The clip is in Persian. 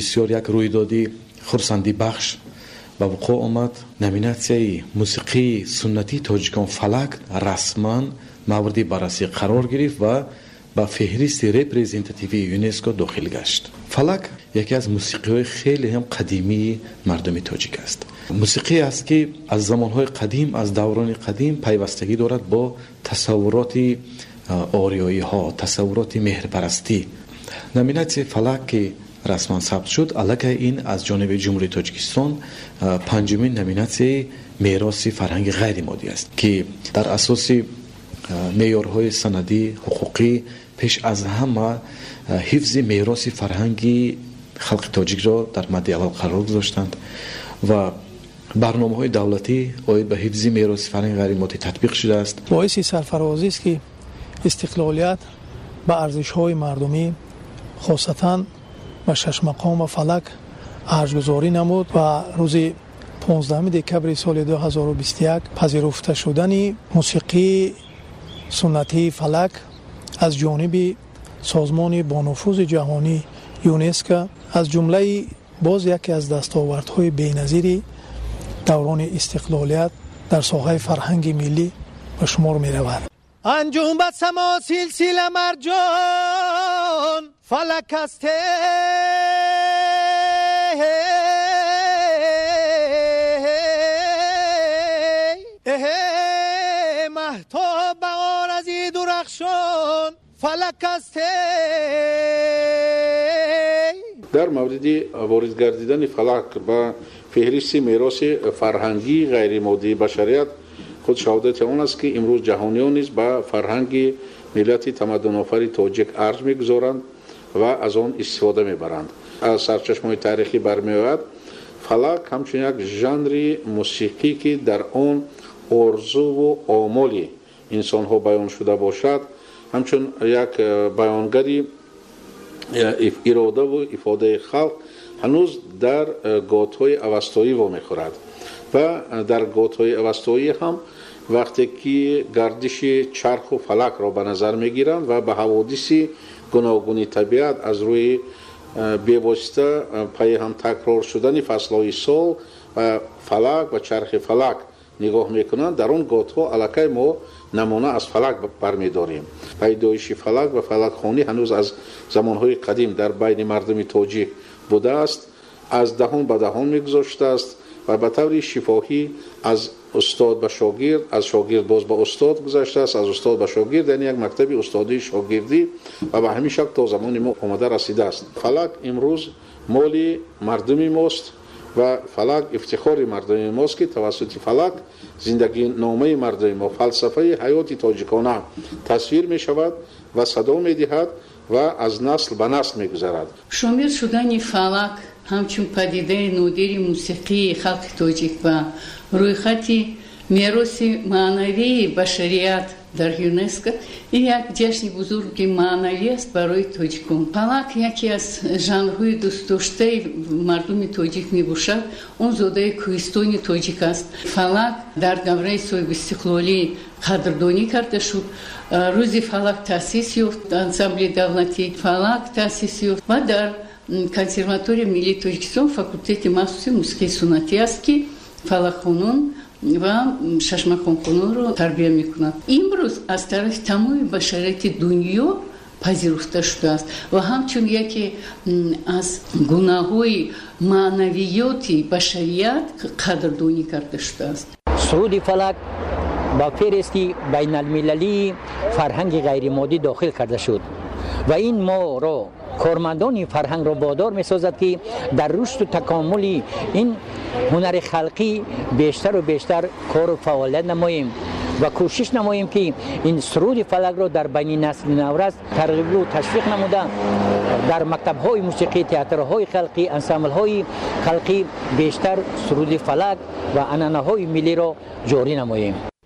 بسیار یک رویدادی خرسندی بخش به وقوع آمد. نامیناسیای موسیقی سنتی تاجیکان فلک رسما مورد بررسی قرار گرفت و با فهرست رپرزنتاتیوی یونسکو داخل گشت. فلک یکی از موسیقی‌های خیلی هم قدیمی مردم تاجیک است. موسیقی است که از زمانهای قدیم، از دوران قدیم پیوستگی دارد با تصورات آریایی ها، تصورات مهرپرستی. نامیناسیای فلک که رسما ثبت شد، البته این از جانب جمهوری تاجیکستان پنجمین نامیناسیای میراث فرهنگ غیر مادی است که در اساس معیارهای سندی حقوقی پیش از همه حفظ میراث فرهنگی خلق تاجیک را در مد اول قرار گذاشتند و برنامه‌های دولتی آید به حفظ میراث فرهنگ غیر مادی تطبیق شده است. باعث سرفرازی است که استقلالیت به ارزش‌های مردمی خاصتاً به شش مقام فلک ارزش‌گذاری نمود و روز 15 دکبر سال 2021 پذیرفته شدن موسیقی سنتی فلک از جانب سازمان با نفوذ جهانی یونسکو از جمله باز یکی از دستاوردهای بی‌نظیر دوران استقلالیت در ساحه فرهنگ ملی به شمار می رود. انجام بد سما سلسله مرجان فلک است مهتاب بهار از درخشان فلک است. در مورد وارد گردیدن فلک به فهرست میراث فرهنگی غیر مادی بشریت خود شهادت آن است که امروز جهانیان نیز به فرهنگ ملت تمدن آفر تاجیک ارج می‌گذارند و از آن استفاده می‌برند. از سرچشمه‌های تاریخی برمی‌آید فلک همچون یک ژانر موسیقی که در آن آرزو و آمال انسان‌ها بیان شده باشد، همچون یک بیانگری اراده و افاده خلق هنوز در گات‌های اوستایی وامی خورد و در گات‌های اوستایی هم وقتی که گردش چرخ و فلک را به نظر می‌گیرند و به حوادث گوناگون طبیعت از روی بی‌واسطه پای هم تکرار شدن فصل‌های سال و فلک و چرخ فلک نگاه میکنند، در اون گات‌ها الکی ما نمونه از فلک برمیداریم. پیدایش فلک و فلک خوانی هنوز از زمانهای قدیم در بین مردم تاجیک بوده است، از دهان به دهان میگذاشته است و به طور شفاهی از استاد به شاگرد، از شاگرد باز به استاد گذشته است، از استاد به شاگرد، یعنی یک مکتب استادی شاگردی و به همین شکل تا زمان ما آمده رسیده است. فلک امروز مال مردم ماست و فلک افتخار مردم ماست که توسط فلک زندگی نامه مردم ما، فلسفه حیات تاجیکانه تصویر می شود و صدا می دهد و از نسل به نسل می گذرد. شامل شدن فلک همچون پدیده نادر موسیقی خلق تاجیک و رویخط میراث معنوی بشریت در یونسکو این یک جشن بزرگ معنوی است برای تاجیکان. فلک یکی از ژانرهای دوست داشته مردم تاجیک می باشد. اون زاده کوهستان تاجیک است. فلک در دوره صاحب استقلالی قدردانی کرده شد. روز فلک تأسیس یافت، انسامبل دولتی فلک تأسیس یافت و در کنسرواتوری ملی تاجیکستان فاکولتت مخصوص موسیقی سنتی است که فلکخوانان و ششمقامخوانان رو تربیه میکنند. امروز از طرف تمام بشریت دنیا پذیرفته شده است و همچون یکی از گناه‌های معنویات بشریت قدردانی کرده شده است. سرود فلک با فهرستی بین المللی فرهنگ غیر مادی داخل کرده شد و این ما را کارمندان فرهنگ را وادار می‌سازد که در رشد و تکامل این هنر خلقی بیشتر و بیشتر کار و فعالیت نماییم و کوشش نماییم که این سرود فلک را در بین نسل نورست ترغیب و تشویق نموده در مکتب‌های موسیقی، تئاترهای خلقی، انسامبل‌های خلقی بیشتر سرود فلک و عنعنه‌های ملی را جاری نماییم.